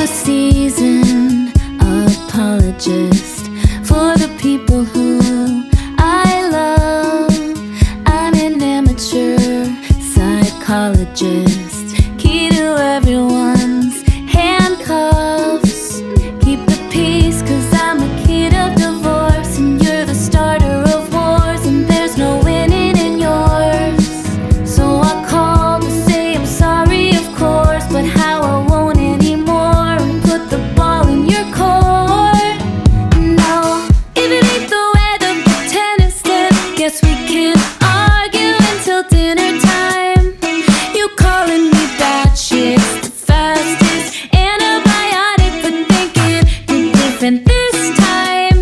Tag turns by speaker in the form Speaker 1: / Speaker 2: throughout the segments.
Speaker 1: a seasoned apologist for the people who I love. I'm an amateur psychologist, key to everyone's handcuffs. Keep the peace, 'cause I'm a kid of divorce, and you're the starter of wars, and there's no winning in yours. So I call to say I'm sorry, of course, but how I won't anymore, and put the ball in your court. No, if it ain't the weather for tennis, then guess we can argue until dinner time. You calling me batshit, the fastest antibiotic for thinking you're different this time.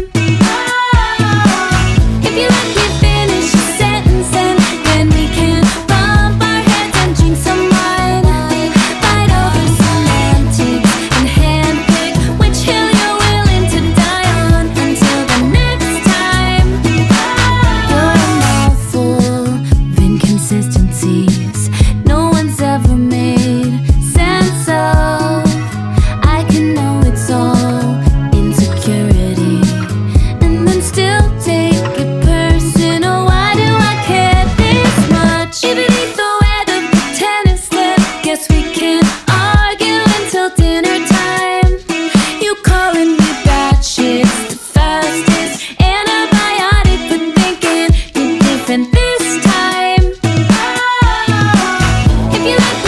Speaker 1: If you let me finish a sentence, and then we can bump our heads and drink some wine, fight over semantics and handpick which hill you're willing to die on. Until the next time, you're a mouthful of inconsistencies no one's ever made sense of. I can know it's all insecurity, and then still take it personal. Why do I care this much? If it ain't the weather for tennis, then guess we can argue until dinner time. You calling me batshit, the fastest antibiotic for thinking you're different this time. If you let